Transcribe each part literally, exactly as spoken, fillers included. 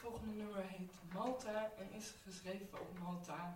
volgende nummer heet Malta en is geschreven op Malta.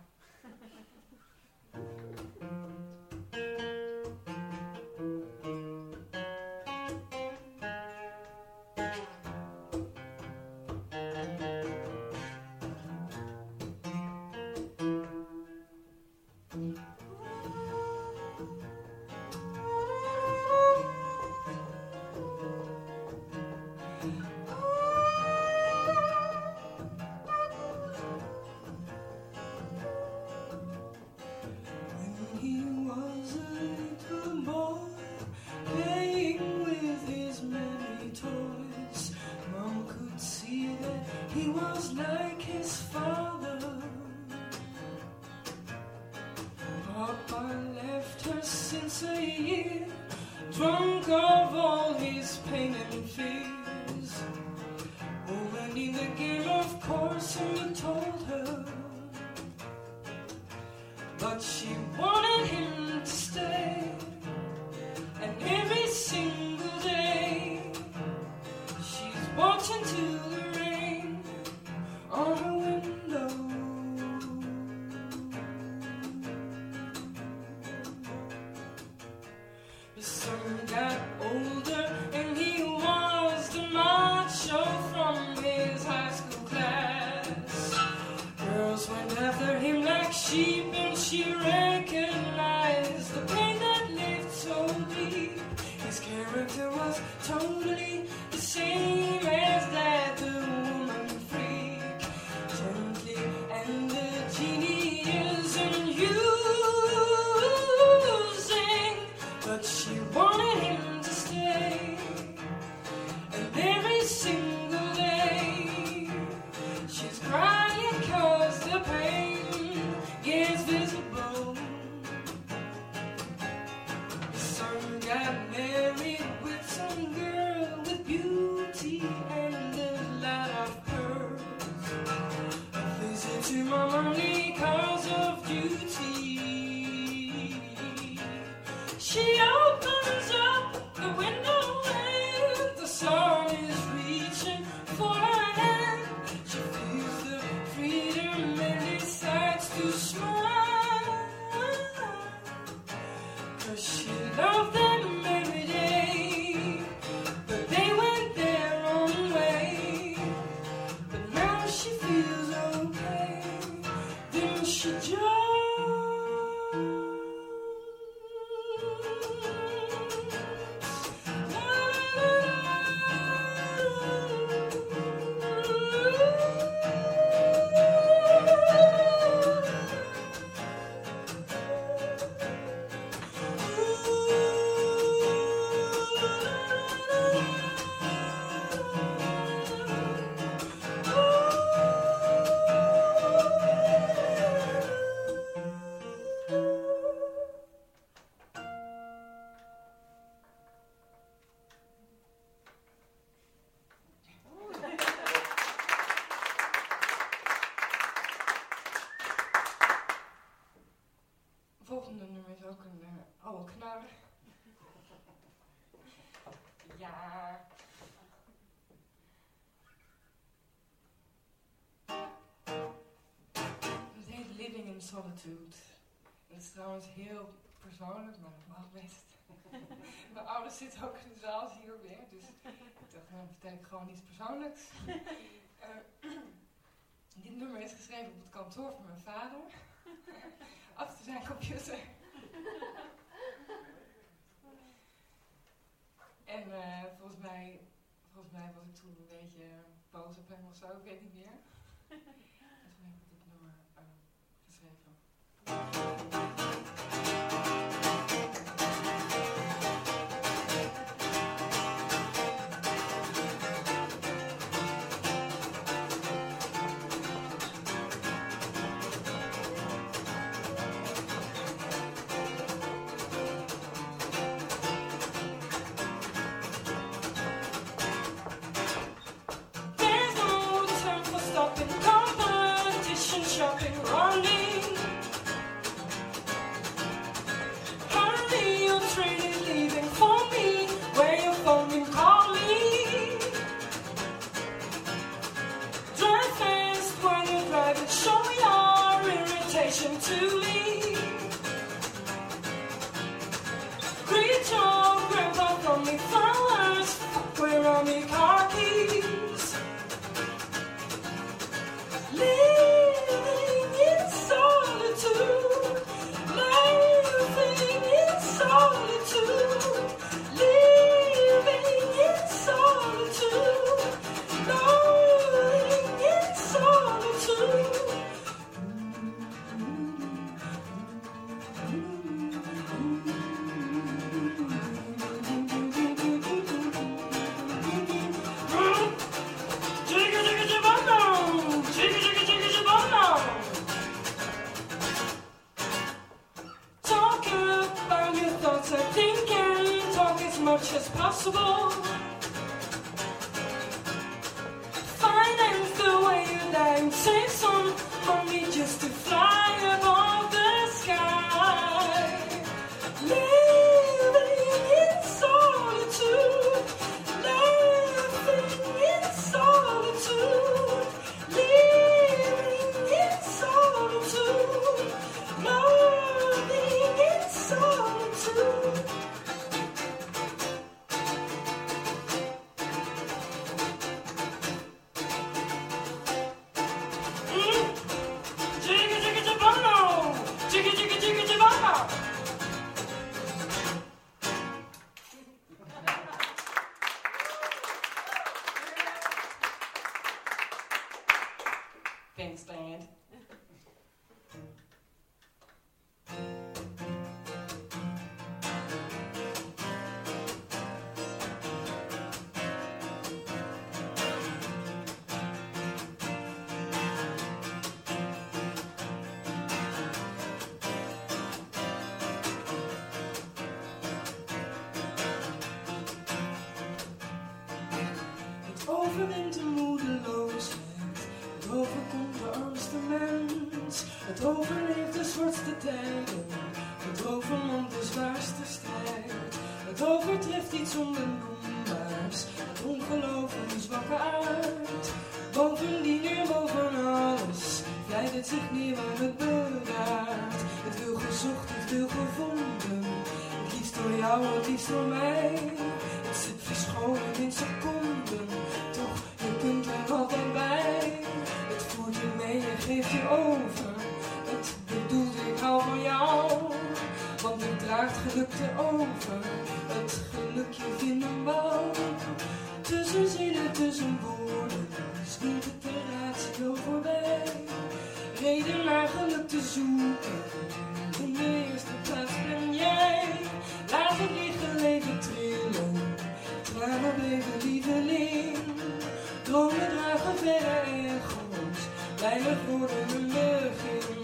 Volgende nummer is ook een uh, oude knar. Ja. Het heet Living in Solitude. Het is trouwens heel persoonlijk, maar dat mag best. Mijn ouders zitten ook in de zaal hier weer, dus ik dacht, dan vertel ik gewoon iets persoonlijks. Uh, dit nummer is geschreven op het kantoor van mijn vader. Achter zijn computer. En uh, volgens mij, volgens mij was ik toen een beetje boos op hem of zo, ik weet niet meer. En toen heb ik dit nummer uh, geschreven. Shopping, running. show your irritation to me. Greet your grandpa from me flowers, where are me car keys? Living in solitude, living in solitude, living in solitude, living in solitude. Talk about your thoughts and thinking, talk as much as possible. Finance the way you like, save some money just to fly above the sky. Living in solitude, living in solitude, living in solitude, loving in solitude. Mm. Jigga jigga jabano, jigga jigga jigga jabano. Thanks, band. Het overwint de moedeloosheid, het overkomt de armste mens, het overleeft de zwartste tijden, het overwint de zwaarste strijd, het overtreft iets onbenoembaars, het ongeloof van de zwakke aard. Bovendien en boven alles vlijt het zich neer waar het bedaart. Het wil gezocht, het wil gevonden, het liefst door jou, het liefst door mij. Het zit verscholen in seconden, toch je kunt er altijd bij. Het voert je mee en geeft je over, het bedoelt ik hou van jou. Want het draagt geluk te over, het geluk je vinden wou. Tussen zinnen, tussen woorden, schiet het de ratio voorbij. Reden naar geluk te zoeken, in de eerste plaats ben jij. Laat het liggen, leven trillen, tranen bleven lieveling. Dromen dragen verre echo's, weinig woorden een begin.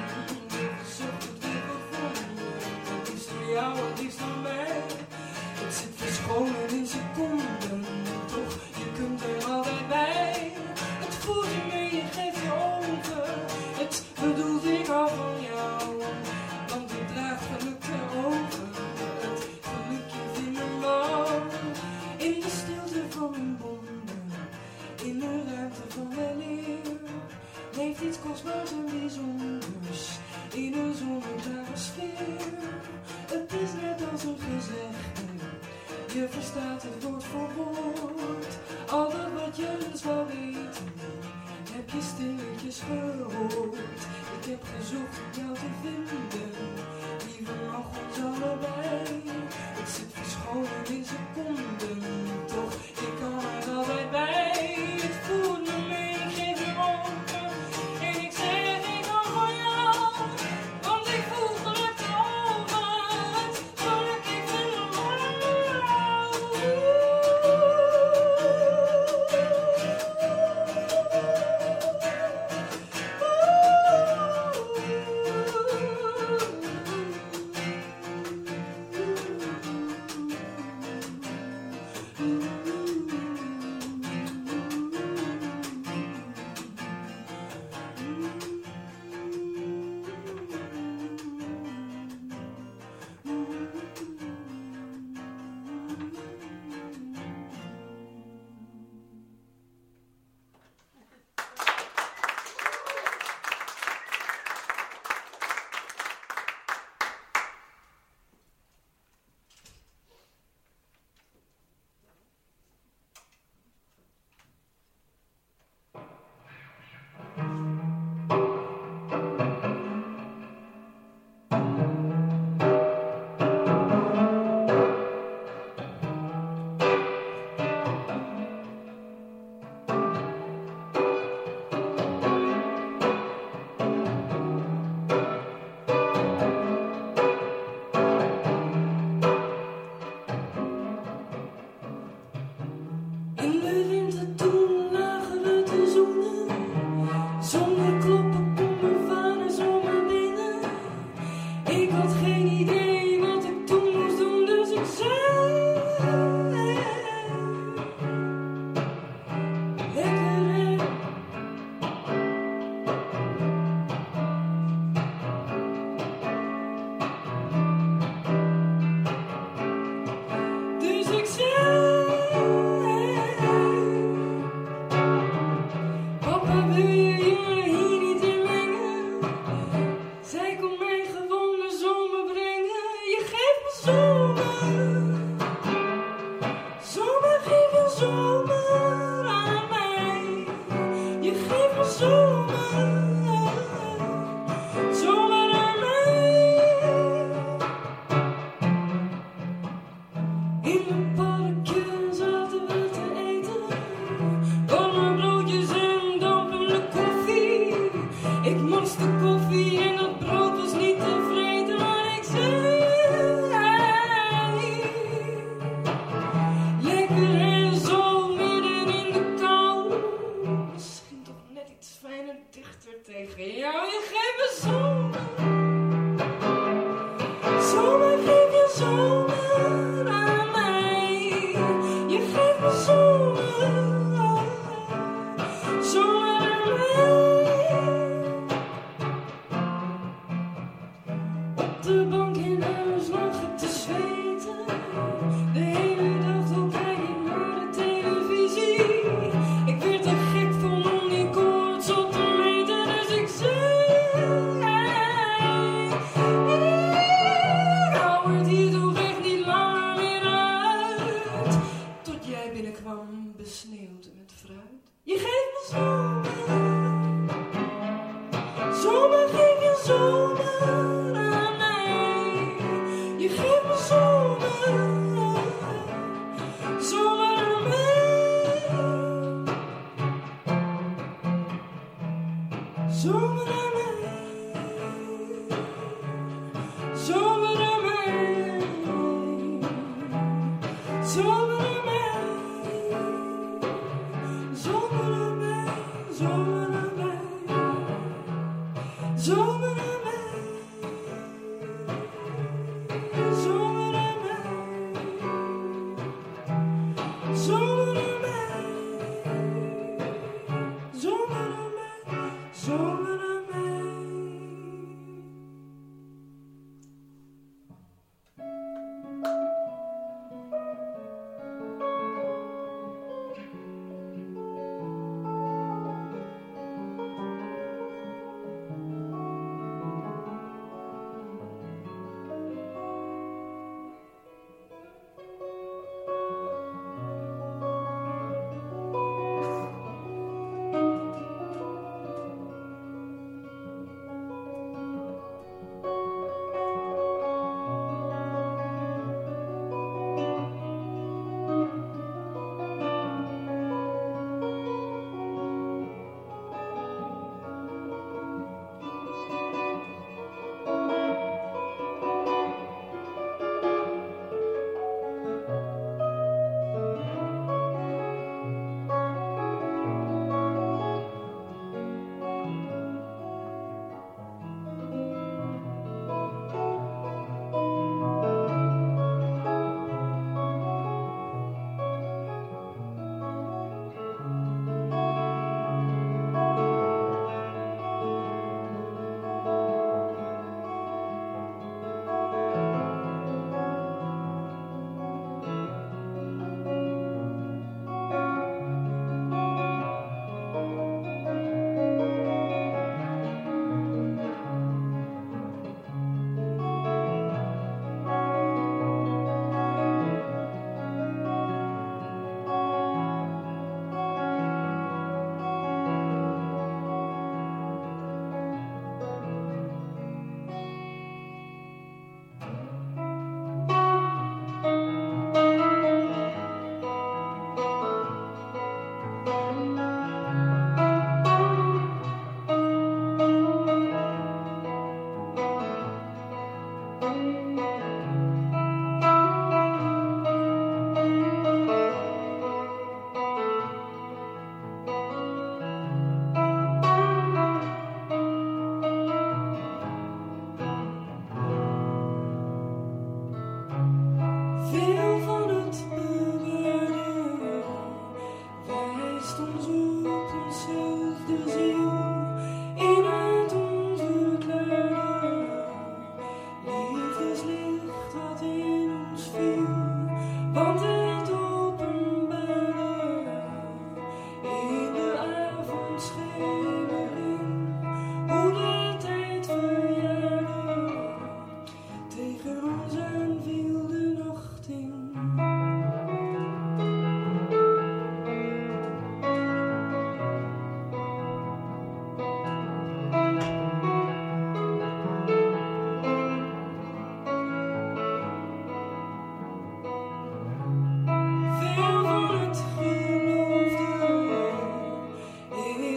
Zocht het weer gevonden, het liefst voor jou, het liefst voor mij. Het zit verscholen in seconden, toch je kunt er altijd bij. Het voelt je mee, je geeft je over, het bedoelt ik hou van jou. Want het draagt geluk erover, het gelukje vinden wou. In de stilte van een wonder, in de ruimte van weleer, leeft iets kostbaars en bijzonders, in een zonneklare sfeer. Het is net als een gezegde, je verstaat het woord voor woord. Al dat wat je eens wou weten, heb je stilletjes gehoord. Ik heb gezocht om jou te vinden, liever nog ons allebei. Het zit verscholen in seconden, toch ik kan er altijd bij. Het voelt me mee, ik geef je over, en ik zeg ik hou van jou. Want ik voel geluk over, het geluk ik vind hem wauw.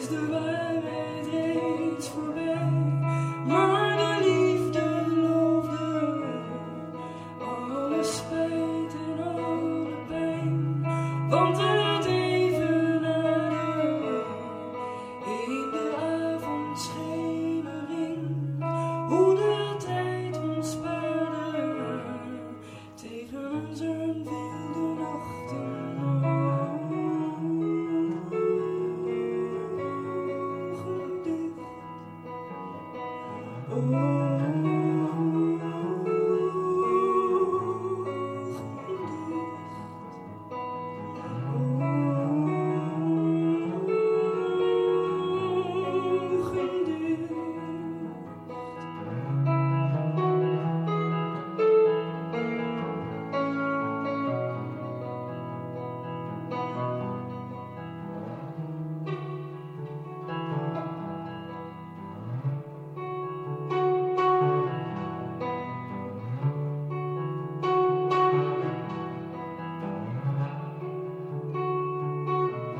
is de waarheid reeds voorbij, maar de liefde loofde alle spijt en alle pijn, want het evenaarde in de avondschemering hoe de tijd ons spaarde tegen zijn wilde nachten.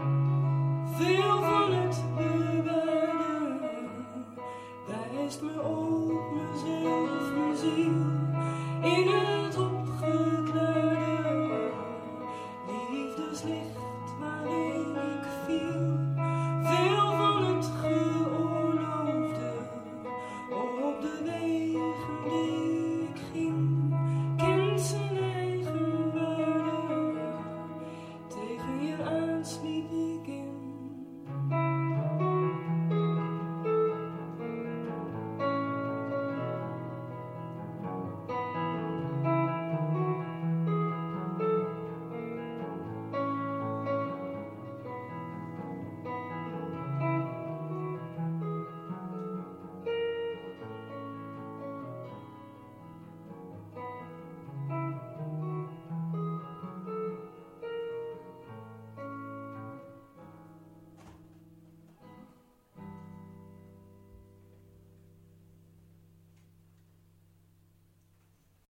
Veel van het bewaarde wijst me op.